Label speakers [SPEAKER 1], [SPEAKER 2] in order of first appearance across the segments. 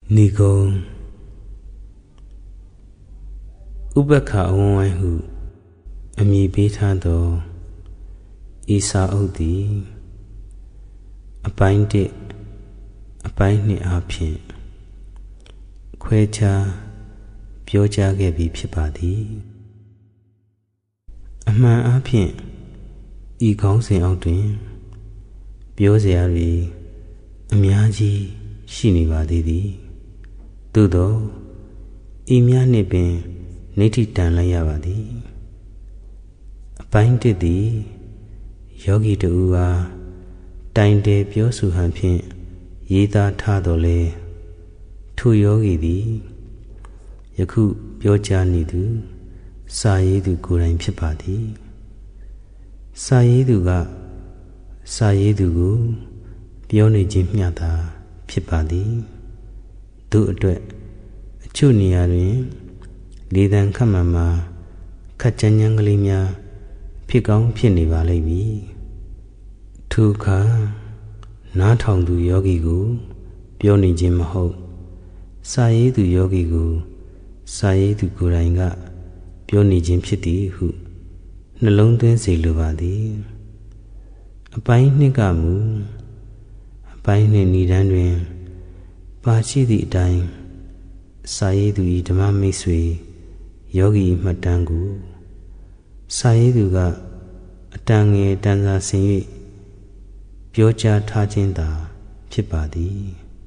[SPEAKER 1] နိဂုံးဥပက္ခအဝန်းဝိုင်းဟုအမည်ပေးထားသောဤစာအုပ်သည်အပိုင်း1အပိုင်း2အားဖြင့်ခွဲခြားပြောကြားခဲ့ပြီးဖြစ်ပါသည်အမှန်အားဖြင့်ဤခေါင်းစဉ်အောက်တွင်ပြောစရာတွေအများကြီးရှိနေပါသေးသည်သို့သောဤများနှင့်ပင်နိဋ္ဌိတန်လိုက်ရပါသည်အပိုင်း1သည်ယောဂီတူအားတိုင်တယ်ပြောဆိုဟန်ဖြင့်ရေးသားထားတော်လဲထိုယောဂီသည်ယခုပြောကြားနေသူစာရေးသူကိုယ်တိုင်ဖြစ်ပါသည်စာရေးသူကစာရေးသူကိုပြောနေခြင်းမျှသာဖြစ်ပါသည်သူအတွက်အချို့နေရာတွင်လေသံခတ်မှန်မှာခက်ကြမ်းကြမ်းကလေးများဖြစ်ကောင်းဖြစ်နေပါလိမ့်မည်ထိုအခါနားထောင်သူယောဂီကိုပြောနေခြင်းမဟုတ်စာရေးသူယောဂီကိုစာရေးသူကိုယ်တိုင်ကပြောနေခြင်းဖြစ်သည်ဟုနှလုံးသွင်းစေလိုပါသည်အပိုင်း2ကမူအပိုင်း2ဏ္ဍန်တွင်ပါရှိသည့်အတိုင်းစာရေးသူ၏ဓမ္မမိတ်ဆွေယောဂီမှတ်တမ်းကိုစာရေးသူကအတန်ငယ်တန်စာဆင်၍ပြောကြားထားခြင်းသာဖြစ်ပါသည်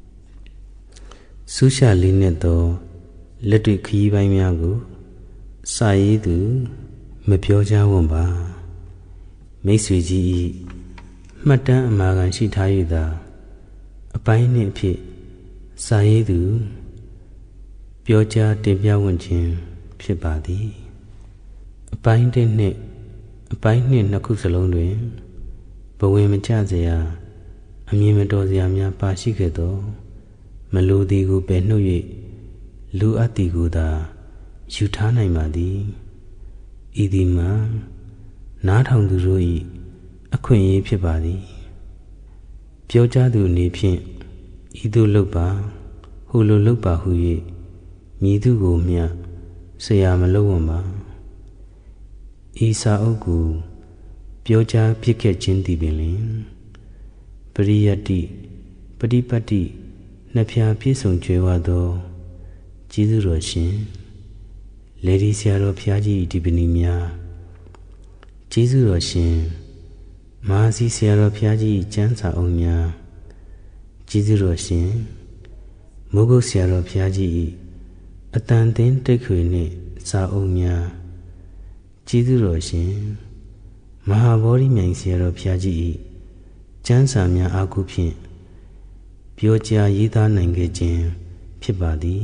[SPEAKER 1] ဆုရှလေးနှင့်သောလက်တွေ့ခရီးပိုင်းများကိုစာရေးသူမပြောကြားဝံ့ပါမိတ်ဆွေကြီး၏မှတ်တမ်းအမှာခံရှိထား၍သာအပိုင်းနှင့်အဖြစ်စာရေးသူပြောကြားတင်ပြဝံ့ခြင်းဖြစ်ပါသည်အပိုင်း1နှင့်အပိုင်း2နှစ်ခုစလုံးတွင်ဘဝင်မကျစရာအမြင်မတော်စရာများပါရှိခဲ့သောမလိုသည်ကိုပယ်နှုတ်၍လူအပ်သည်ကိုသာယူထားနိုင်ပါသည်ဤသည်မှာနားထောင်သူတို့၏အခွင့်အရေးဖြစ်ပါသည်ပြောကြားသူအနေဖြင့်ဤသို့လုပ်ပါဟိုလိုလုပ်ပါဟု၍မည်သူကိုမျှဆရာမလုပ်ဝံ့ပါဤစာအုပ်ကိုပြောကြားဖြစ်ခဲ့ခြင်းသည်ပင်လျှင်ပရိယတ္တိပฏิပတ်တိနှစ်ဖြာပြည့်စုံကြွယ်ဝသောကျေးဇူးတော်ရှင်လေဒီဆရာတော်ဘုရားကြီးဒီပဏီများကျေးဇူးတော်ရှင်မဟာစီဆရာတော်ဘုရားကြီးကျမ်းစာအုပ်များကျေးဇူးတော်ရှင်မိုးကုတ်ဆရာတော်ဘုရားကြီးအတန်သင်းတိတ်ခွေနှင့်စာအုပ်များကျေးဇူးတော်ရှင်မဟာဗောဓိမြိုင်ဆရာတော်ဘုရားကြီးကျမ်းစာများအားကိုဖြင့်ပြောကြားရေးသားနိုင်ခဲ့ခြင်းဖြစ်ပါသည်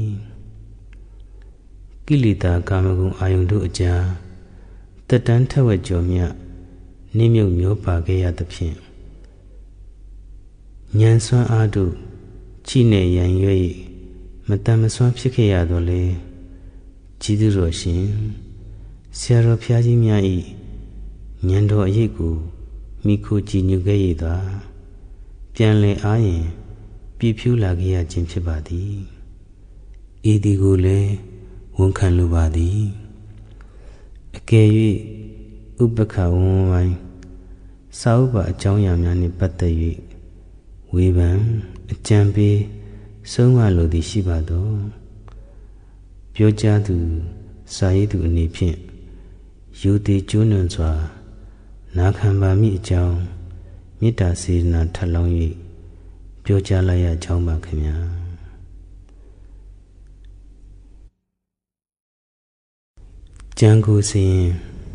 [SPEAKER 1] ကိလေသာကာမဂုဏ်အာယုန်တို့အကြားတက်တန်းထက်ဝက်ကျော်မြတ်နှိမ့်မြုပ်မျောပါခဲ့ရသဖြင့်ဉာဏ်စွမ်းအားတို့ချိနဲ့ရန်ရွဲ့မတန်မစွမ်းဖြစ်ခဲ့ရတော့လေကျေးဇူးတော်ရှင်ဆရာတော်ဘုရားကြီးများ၏ဉာဏ်တော်အရေးကိုမိခိုကြည်ညိုခဲ့ရတာပြန်လည်အားရင်ပြည့်ဖြူးလာခဲ့ရခြင်းဖြစ်ပါသည်ဤဒီကိုလည်းဝန်ခံလိုပါသည်အကယ်၍ဥပက္ခဝန်းဝိုင်းစာဥပအကြောင်းအရာများနှင့်ပတ်သက်၍ဝေဖန်အကြံပေးဆုံးမလိုသည်ရှိပါသောပြောကြားသူစာရေးသူအနေဖြင့်ယူသည်ကျွမ်းနွန်စွာနာခံပါမည်အကြောင်းမေတ္တာစေတနာထပ်လောင်း၍ပြောကြားလိုက်ရကြောင်းပါခင်ဗျာကျမ်းကိုစီရင်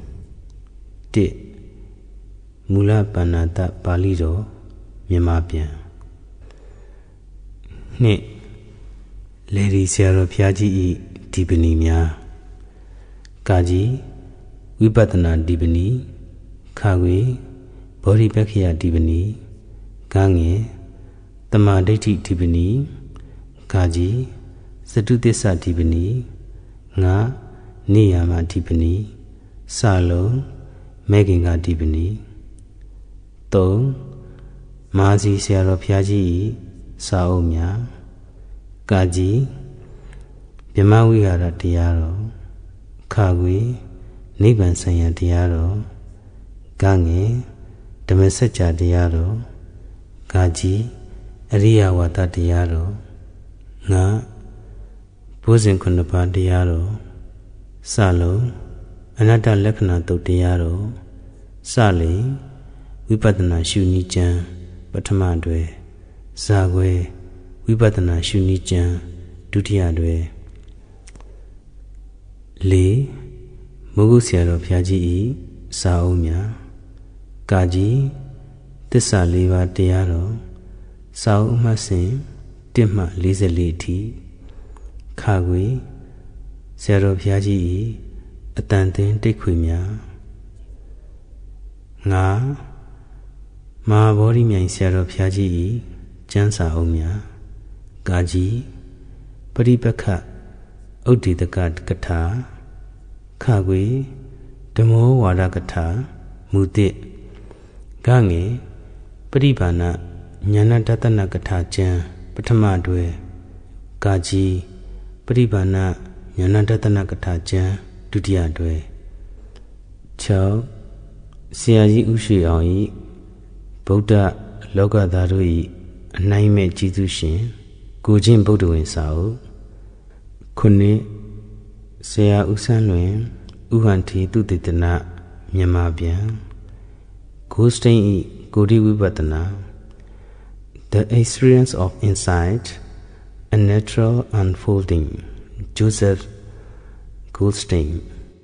[SPEAKER 1] 1မူလပါဏာတပါဠိတော်မြန်မာပြန်2လေဒီဆရာတော်ဘုရားကြီး၏ဒီပဏီများကာကြီးဝိပဿနာဒီပဏီခါခွေဘောဓိပက္ခယဒီပဏီကငယ်တမာဒိဋ္ဌိဒီပဏီကာကြီးစတုသစ္စာဒီပဏီငါနေယာမဒီပဏီစလုံးမဲခင်္ဂဒီပဏီ3မဟာစီဆရာတော်ဘုရားကြီးစာအုပ်များကာကြီးဗြဟ္မဝိဟာရတရားတော်ခါခွေနိဗ္ဗာန်ဆိုင်ရာတရားတော်ဂငယ်ဓမ္မစကြာတရားတော်ဂါကြီးအရိယဝါဒတရားတော်ငါဘုဇင်ခုနှစ်ပါးတရားတော်စလုံးအနတ္တလက္ခဏာတုတ်တရားတော်စလိဝိပဿနာရှုနည်းကျမ်းပထမတွဲဇာခွဲဝိပဿနာရှုနည်းကျမ်းဒုတိယတွဲလေးမိုးကုတ်ဆရာတော်ဘုရားကြီး၏စာအုပ်များကာကြီးသစ္စာ၄ပါးတရားတော်စာအုပ်အမှတ်စဉ်1မှ44အထိခါခွေဆရာတော်ဘုရားကြီး၏အတန်သင်တိတ်ခွေများငါမဟာဗောဓိမြိုင်ဆရာတော်ဘုရားကြီး၏ကျမ်းစာအုပ်များကာကြီးပရိပက္ခဥဒ္ဒေတကကထာခါခွေဓမ္မောဝါဒကထာမူတစ်ဂငယ်ပရိဘာဏဉာဏတတနာကထာကျမ်းပထမတွဲကာကြီးပရိဘာဏဉာဏတတနာကထာကျမ်းဒုတိယတွဲ6ဆရာကြီးဥရှိအောင်၏ဗုဒ္ဓလောကသားတို့၏အနိုင်မဲ့ကျေးဇူးရှင်ကိုချင်းဗုဒ္ဓဝင်စာအုပ်9ဆရာဥဆန်းလွင်ဥဟန်ထီသူတေသနမြန်မာပြန်ကိုစတိန်၏ကိုဒီဝိပဿနာ The Experience of Insight a Natural Unfolding Joseph Goldstein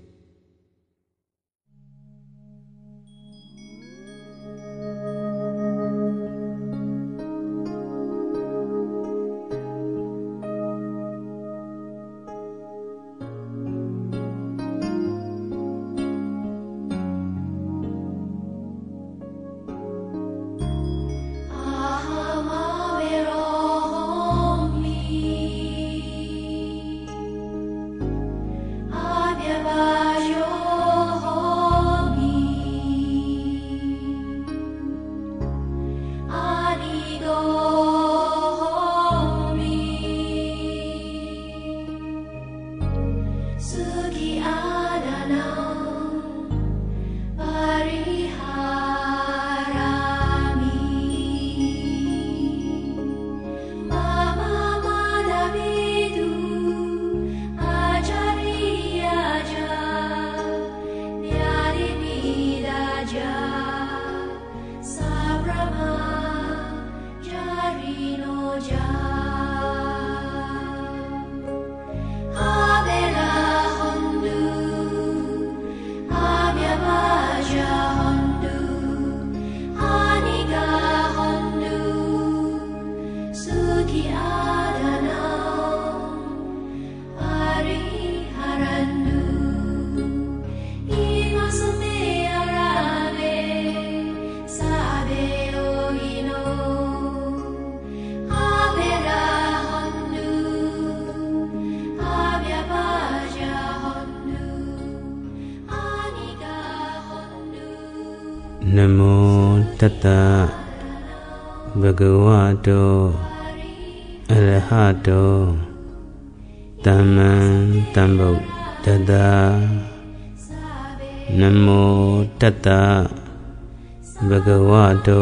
[SPEAKER 1] Namo Tata Bhagavato Arahato Tamman Sambuddhassa Namo Tata Bhagavato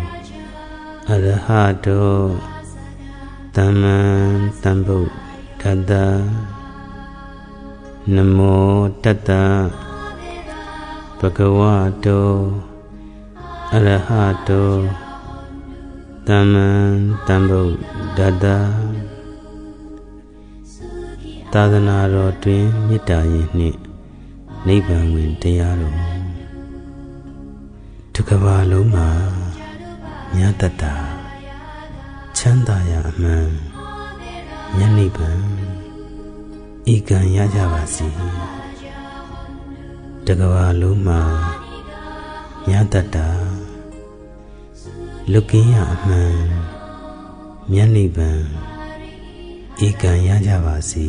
[SPEAKER 1] Arahato Tamman Sambuddhassa Namo Tata Bhagavato Arahato Tamman Sambuddhassa သာသနာတော်တွင်မေတ္တာရင်နှင့်နိဗ္ဗာန်ဝင်တရားတော်တစ်ကမ္ဘာလုံးမှာမြတ်တတာချမ်းသာရာအမှန်မြတ်နိဗ္ဗာန်ဧကံရကြပါစေတစ်ကမ္ဘာလုံးမှာမြတ်တတာလွတ်ကင်းရာအမှန်မြတ်နိဗ္ဗာန်ဧကံရကြပါစေ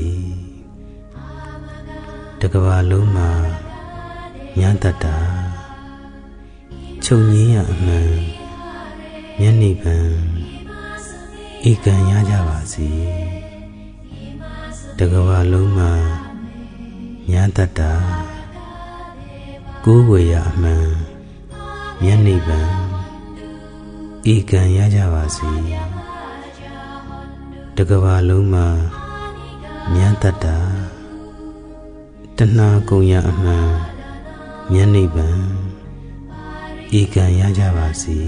[SPEAKER 1] တစ်ကမ္ဘာလုံးမှာမြတ်တတာချုပ်ငြိမ်းရာအမှန်မြတ်နိဗ္ဗာန်ဧကံရကြပါစေတကဘာလုံးမှာမြတ်တတာကိုးဝေရအမှန်မျက်နှိဗ္ဗာန်ဤကံရကြပါစေတကဘာလုံးမှာမြတ်တတာတဏှာကုန်ရအမှန်မျက်နှိဗ္ဗာန်ဤကံရကြပါစေ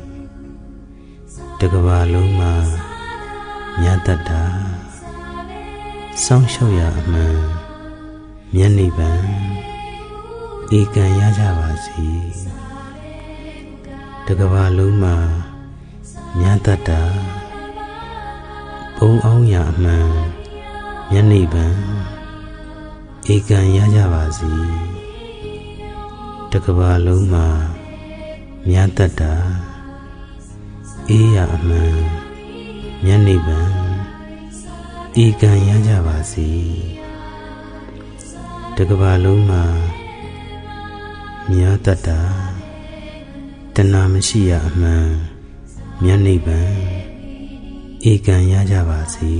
[SPEAKER 1] တကဘာလုံးမှာမြတ်တတာစောင့်ရှောက်ရအမှန်မျက်နှိဗ္ဗာန်ဤကံရကြပါစေတကဘာလုံးမှာမြတ်တတာဘုံအောင်ရအမှန်မျက်နှိဗ္ဗာန်ဧကံရကြပါစေတကဘာလုံးမှာမြတ်တတာအေးရအမှန်မျက်နှိဗ္ဗာန်ဧကံရကြပါစေတကဘာလုံးမှာမြတ်တတာတဏှာမရှိရအမှန်မျက်နှိဗ္ဗာန်ဧကံရကြပါစေ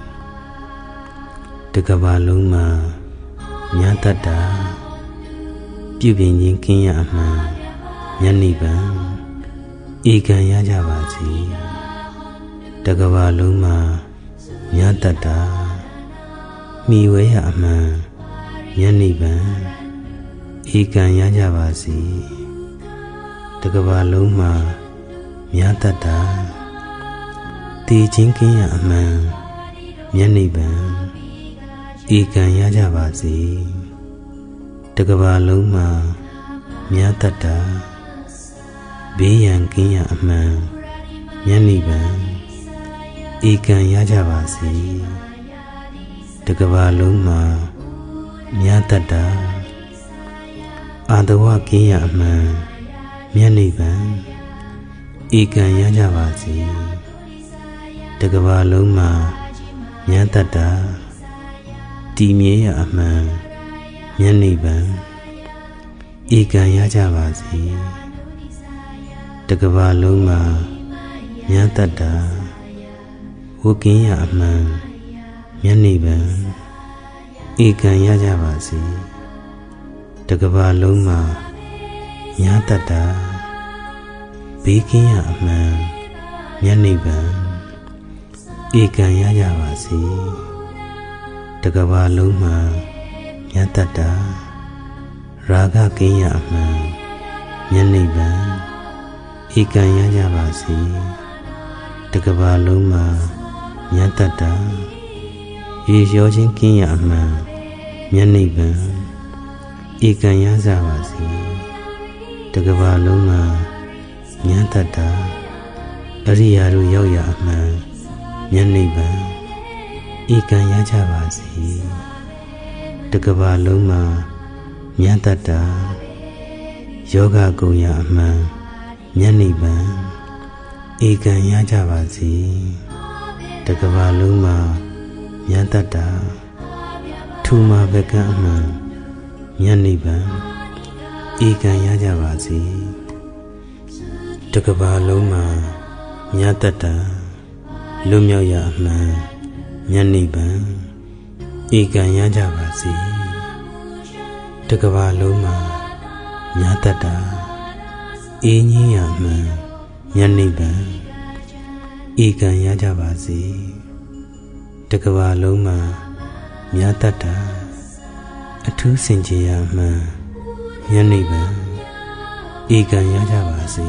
[SPEAKER 1] တကဘာလုံးမှာမြတ်တတာပြုပြင်ခြင်းကင်းရအမှန်မျက်နှိဗ္ဗာန်ဧကံရကြပါစေတကဘာလုံးမှာမြတ်တတာမိဝဲရအမှန်မျက်နှိဗ္ဗာန်ဧကံရကြပါစေတကဘာလုံးမှာမြတ်တတာတည်ခြင်းကင်းရအမှန်မျက်နှိဗ္ဗာန်ဧကံရကြပါစေတကဘာလုံးမှာမြတ်တတာဘေးရန်ကင်းရအမှန်မျက်နှိဗ္ဗာန်ဧကံရကြပါစေတကဘာလုံးမှာမြတ်တတာအာတဝကင်းရအမှန်မျက်နှိဗ္ဗာန်ဧကံရကြပါစေတကဘာလုံးမှာမြတ်တတာတည်မြဲရအမှန်မျက်နှိဗ္ဗာန်ဧကံရကြပါစေတကဘာလုံးမှာမြတ်တတာဝကင်းရအမှန်မျက်နှိဗ္ဗာန်ဧကံရကြပါစေတကဘာလုံးမှာမြတ်တတာဘေးကင်းရအမှန်မျက်နှိဗ္ဗာန်ဧကံရကြပါစေတကဘာလုံးမှာမြတ်တတာရာဂကင်းရအမှန်မျက်နှိဗ္ဗာန်ဧကံရကြပါစေတကဘာလုံးမှာမြတ်တတာရေလျောခြင်းကင်းရအမှန်မျက်နှိဗ္ဗာန်ဧကံရကြပါစေတကဘာလုံးမှာမြတ်တတာအရိယာတို့ရောက်ရအမှန်မျက်နှိဗ္ဗာန်ဧကံရကြပါစေတကဘာလုံးမှာမြတ်တတာယောဂကုန်ရအမှန်မျက်နှိဗ္ဗာန်ဧကံရကြပါစေတကဘာလုံးမှာမြတ်တတာထူမာဘကံအမှန်မျက်နှိဗ္ဗာန်ဧကံရကြပါစေတကဘာလုံးမှာမြတ်တတာလွတ်မြောက်ရအမှန်မျက်နှိဗ္ဗာန်ဧကံရကြပါစေတကဘာလုံးမှာမြတ်တတာအေးငြိမ်းရအမှန်မျက်နှိဗ္ဗာန်ဧကံရကြပါစေတကဘာလုံးမှာမြတ်တတာအထူးစင်ကြယ်ရအမှန်မျက်နှိဗ္ဗာန်ဧကံရကြပါစေ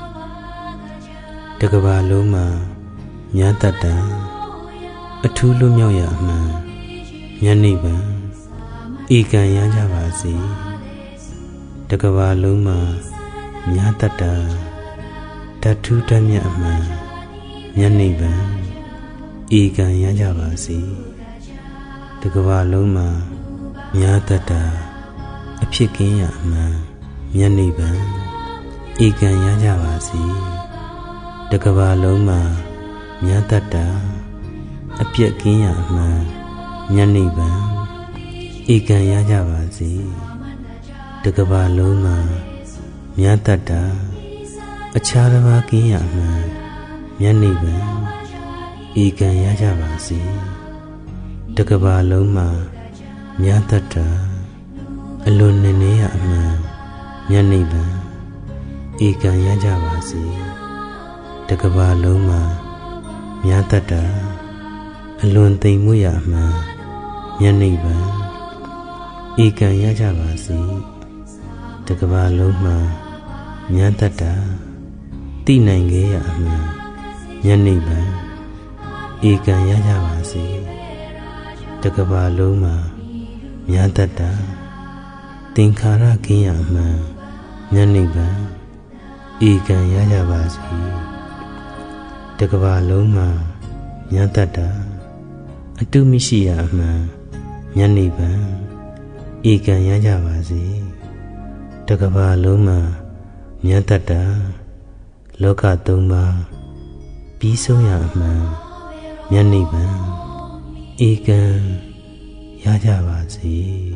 [SPEAKER 1] တကဘာလုံးမှာမြတ်တတာအထူးလွတ်မြောက်ရအမှန်မျက်နှိဗ္ဗာန်ဧကံရကြပါစေတကဘာလုံးမှာမြတ်တတာတထူးတမြတ်အမှန်မျက်နှိဗ္ဗာန်ဧကံရကြပါစေတကဘာလုံးမှာမြတ်တတာအဖြစ်ကင်းရအမှန်မျက်နှိဗ္ဗာန်ဧကံရကြပါစေတကဘာလုံးမှာမြတ်တတာအပြက်ကင်းရအမှန်မျက်နှိဗ္ဗာန်ဧကံရကြပါစေတကဘာလုံးမှာမြတ်တတာအခြားတစ်ပါးကင်းရအမှန်မျက်နှိဗ္ဗာန်ဧကံရကြပါစေတကဘာလုံးမှာမြတ်တတ္တာအလွန်နေနေရအမှန်မြတ်နိဗ္ဗာန်ဧကံရကြပါစေတကဘာလုံးမှာမြတ်တတ္တာအလွန်သိမ်မွေ့ရအမှန်မြတ်နိဗ္ဗာန်ဧကံရကြပါစေတကဘာလုံးမှာမြတ်တတ္တာသိနိုင်ခဲ့ရအမှန်မြတ်နိဗ္ဗာန်ဧကံရကြပါစေတကဘာလုံးမှာမြတ်တတ္တာသင်္ခါရကင်းရအမှန်မြတ်နိဗ္ဗာန်ဧကံရကြပါစေတကဘာလုံးမှာမြတ်တတ္တာအတုမရှိရအမှန်မြတ်နိဗ္ဗာန်ဧကံရကြပါစေတကဘာလုံးမှာမြတ်တတ္တာလောကသုံးပါးပြီးဆုံးရအမှန်မြတ်နိဗ္ဗာန်ဧကံရကြပါစေ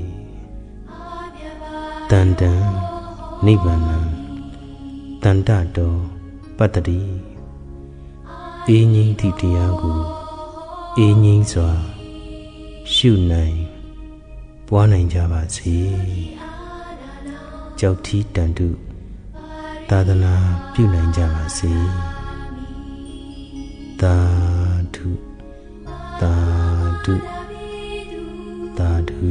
[SPEAKER 1] တန်တံနိဗ္ဗာန်တန်တတောပတ္တိအေးငြိမ်းသည့်တရားကိုအေးငြိမ်းစွာရှုနိုင်ပွားနိုင်ကြပါစေကြောက်ထီးတန်တုသာသနာပြုနိုင်ကြပါစေသာဓုသာဓုသာဓု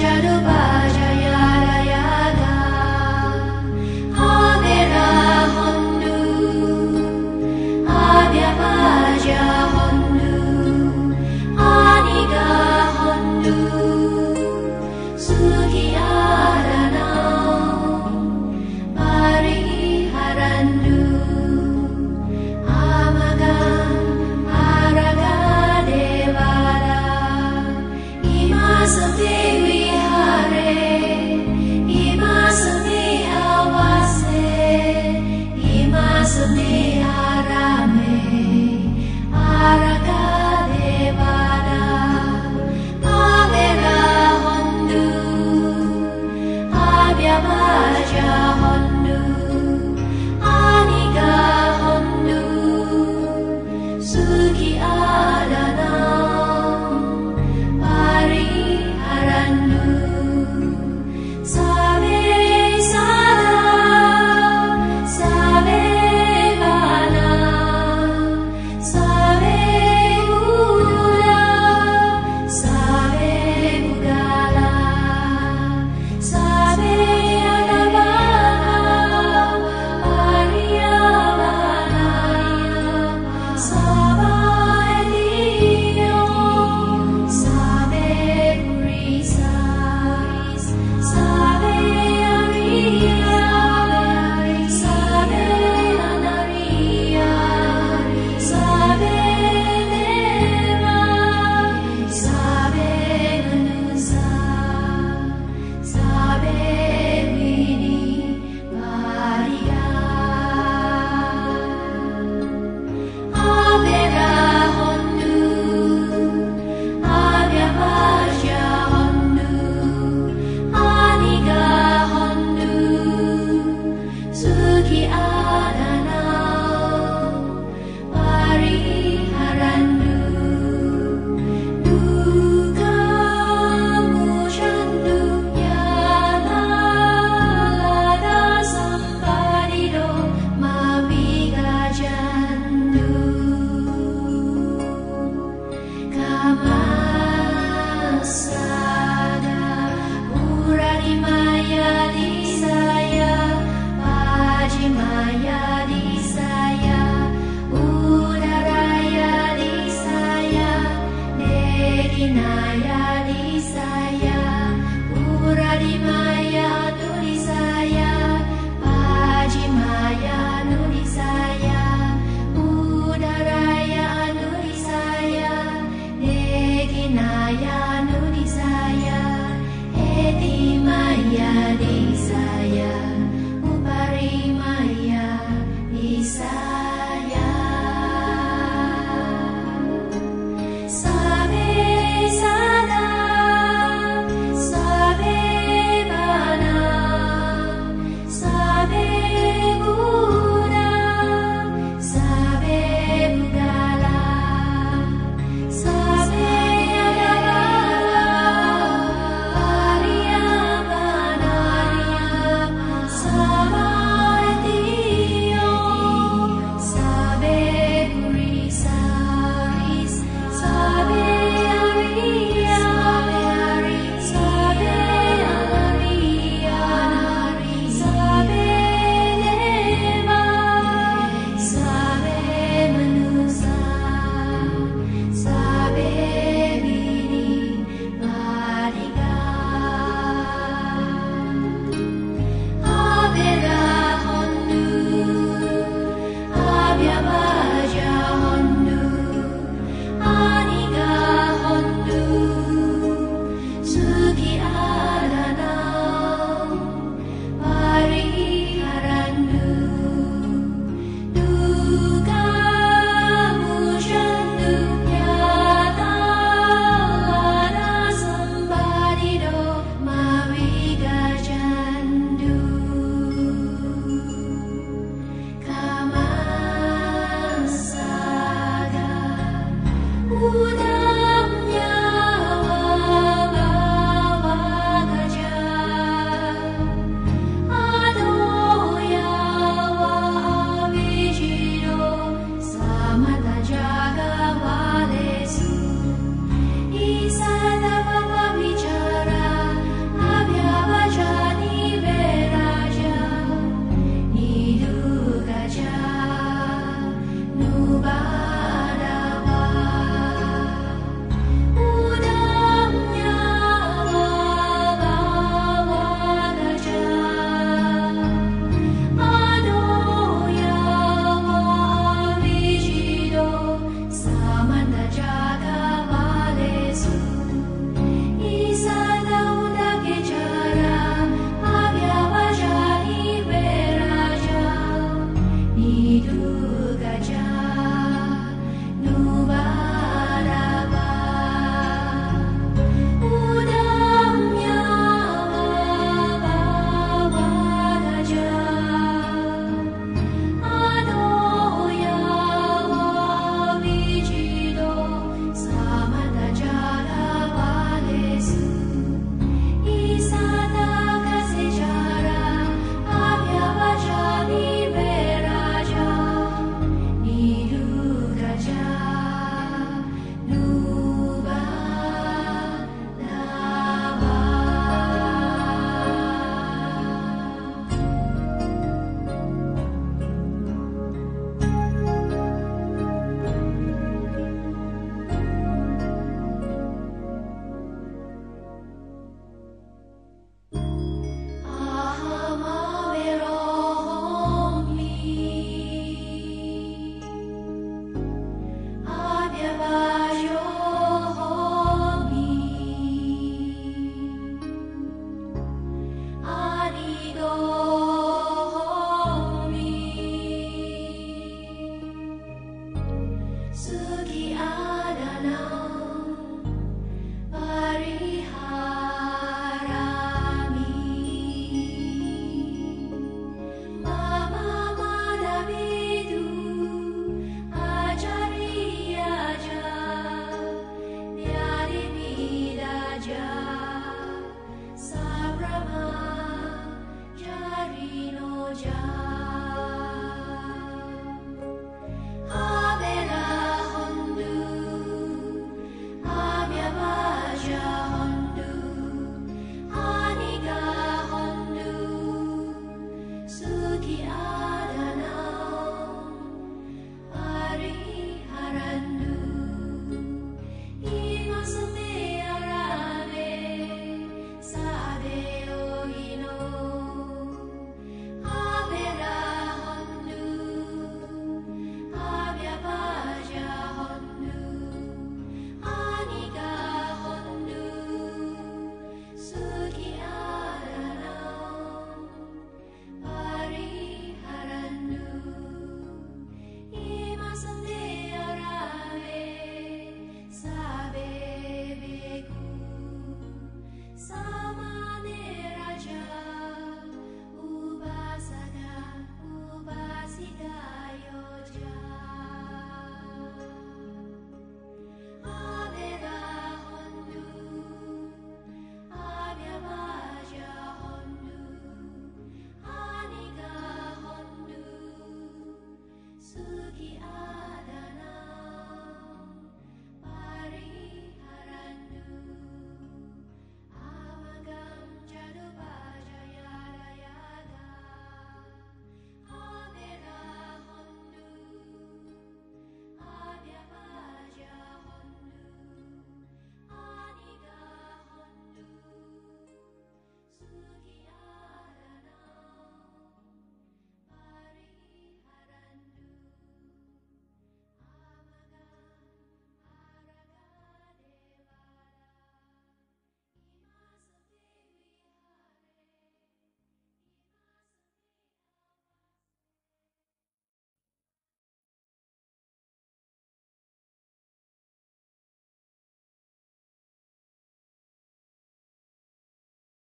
[SPEAKER 2] Hare Suki Adana Pariharandu Duka Mujandu Yana Lada Sampadido Mavigajandu Kamasada Purani Maya Disaya Paji Maya